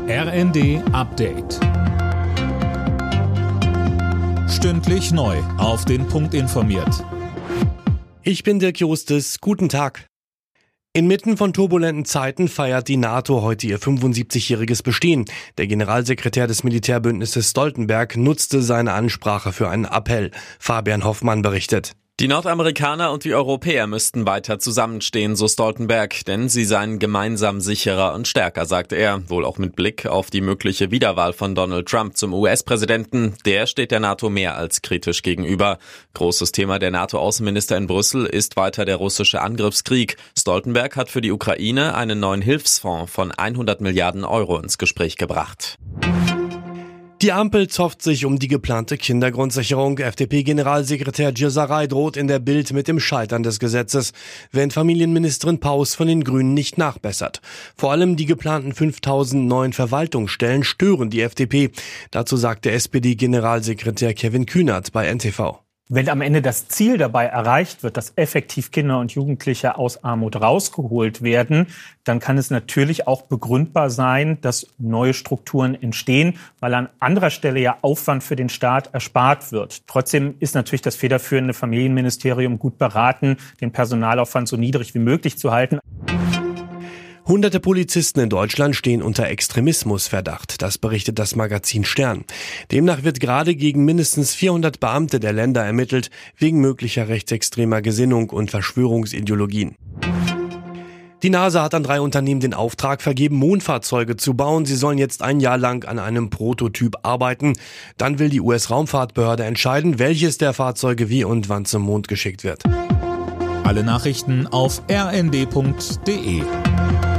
RND Update. Stündlich neu auf den Punkt informiert. Ich bin Dirk Justus. Guten Tag. Inmitten von turbulenten Zeiten feiert die NATO heute ihr 75-jähriges Bestehen. Der Generalsekretär des Militärbündnisses Stoltenberg nutzte seine Ansprache für einen Appell. Fabian Hoffmann berichtet. Die Nordamerikaner und die Europäer müssten weiter zusammenstehen, so Stoltenberg, denn sie seien gemeinsam sicherer und stärker, sagte er, wohl auch mit Blick auf die mögliche Wiederwahl von Donald Trump zum US-Präsidenten. Der steht der NATO mehr als kritisch gegenüber. Großes Thema der NATO-Außenminister in Brüssel ist weiter der russische Angriffskrieg. Stoltenberg hat für die Ukraine einen neuen Hilfsfonds von 100 Milliarden Euro ins Gespräch gebracht. Die Ampel zofft sich um die geplante Kindergrundsicherung. FDP-Generalsekretär Gilsaray droht in der Bild mit dem Scheitern des Gesetzes, wenn Familienministerin Paus von den Grünen nicht nachbessert. Vor allem die geplanten 5000 neuen Verwaltungsstellen stören die FDP. Dazu sagte SPD-Generalsekretär Kevin Kühnert bei NTV. Wenn am Ende das Ziel dabei erreicht wird, dass effektiv Kinder und Jugendliche aus Armut rausgeholt werden, dann kann es natürlich auch begründbar sein, dass neue Strukturen entstehen, weil an anderer Stelle ja Aufwand für den Staat erspart wird. Trotzdem ist natürlich das federführende Familienministerium gut beraten, den Personalaufwand so niedrig wie möglich zu halten. Hunderte Polizisten in Deutschland stehen unter Extremismusverdacht, das berichtet das Magazin Stern. Demnach wird gerade gegen mindestens 400 Beamte der Länder ermittelt, wegen möglicher rechtsextremer Gesinnung und Verschwörungsideologien. Die NASA hat an 3 Unternehmen den Auftrag vergeben, Mondfahrzeuge zu bauen. Sie sollen jetzt ein Jahr lang an einem Prototyp arbeiten. Dann will die US-Raumfahrtbehörde entscheiden, welches der Fahrzeuge wie und wann zum Mond geschickt wird. Alle Nachrichten auf rnd.de.